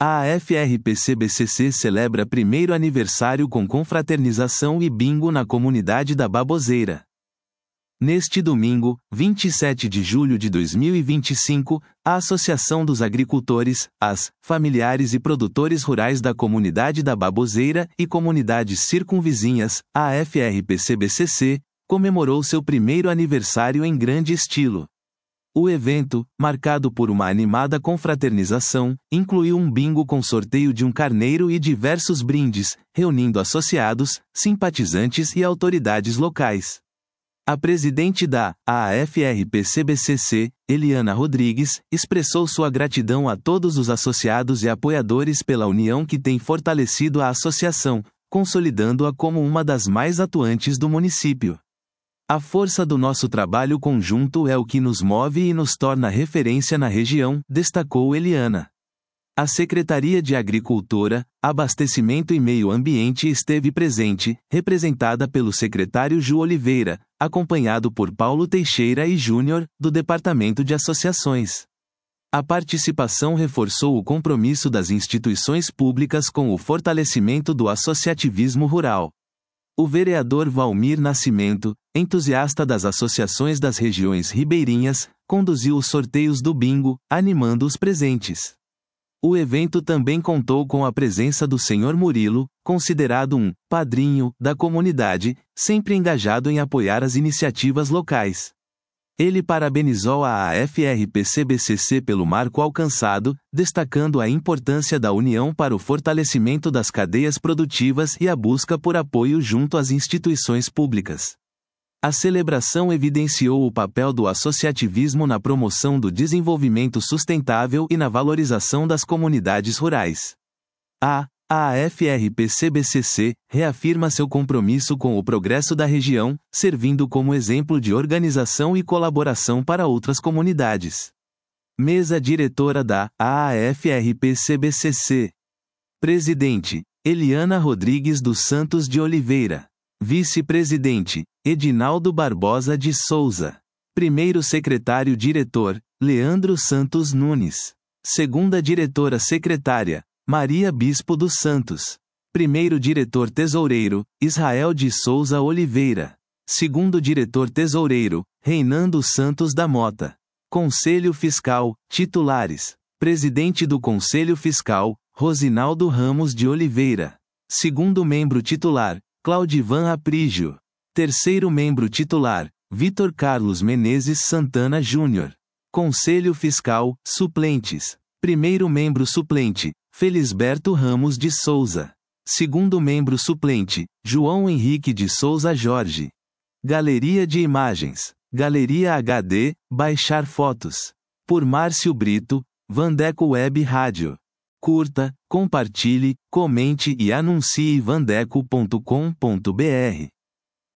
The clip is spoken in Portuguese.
A AFRPC-BCC celebra primeiro aniversário com confraternização e bingo na comunidade da Baboseira. Neste domingo, 27 de julho de 2025, a Associação dos Agricultores, familiares e produtores rurais da comunidade da Baboseira e comunidades circunvizinhas, a AFRPC-BCC, comemorou seu primeiro aniversário em grande estilo. O evento, marcado por uma animada confraternização, incluiu um bingo com sorteio de um carneiro e diversos brindes, reunindo associados, simpatizantes e autoridades locais. A presidente da AFRPC-BCC, Eliana Rodrigues, expressou sua gratidão a todos os associados e apoiadores pela união que tem fortalecido a associação, consolidando-a como uma das mais atuantes do município. A força do nosso trabalho conjunto é o que nos move e nos torna referência na região, destacou Eliana. A Secretaria de Agricultura, Abastecimento e Meio Ambiente esteve presente, representada pelo secretário Ju Oliveira, acompanhado por Paulo Teixeira e Júnior, do Departamento de Associações. A participação reforçou o compromisso das instituições públicas com o fortalecimento do associativismo rural. O vereador Valmir Nascimento, entusiasta das associações das regiões ribeirinhas, conduziu os sorteios do bingo, animando os presentes. O evento também contou com a presença do Sr. Murilo, considerado um padrinho da comunidade, sempre engajado em apoiar as iniciativas locais. Ele parabenizou a AFRPC-BCC pelo marco alcançado, destacando a importância da união para o fortalecimento das cadeias produtivas e a busca por apoio junto às instituições públicas. A celebração evidenciou o papel do associativismo na promoção do desenvolvimento sustentável e na valorização das comunidades rurais. A AFRPC-BCC reafirma seu compromisso com o progresso da região, servindo como exemplo de organização e colaboração para outras comunidades. Mesa diretora da AFRPC-BCC. Presidente: Eliana Rodrigues dos Santos de Oliveira. Vice-presidente: Edinaldo Barbosa de Souza. Primeiro secretário-diretor: Leandro Santos Nunes. Segunda diretora-secretária: Maria Bispo dos Santos. Primeiro diretor-tesoureiro: Israel de Souza Oliveira. Segundo diretor-tesoureiro: Reinando Santos da Mota. Conselho Fiscal, titulares: Presidente do Conselho Fiscal, Rosinaldo Ramos de Oliveira. Segundo membro titular: Claudivan Aprígio. Terceiro membro titular: Vitor Carlos Menezes Santana Júnior. Conselho Fiscal, suplentes: Primeiro membro suplente: Felisberto Ramos de Souza. Segundo membro suplente: João Henrique de Souza Jorge. Galeria de Imagens: Galeria HD, baixar fotos. Por Márcio Brito, Vandeco Web Rádio. Curta, compartilhe, comente e anuncie vandeco.com.br.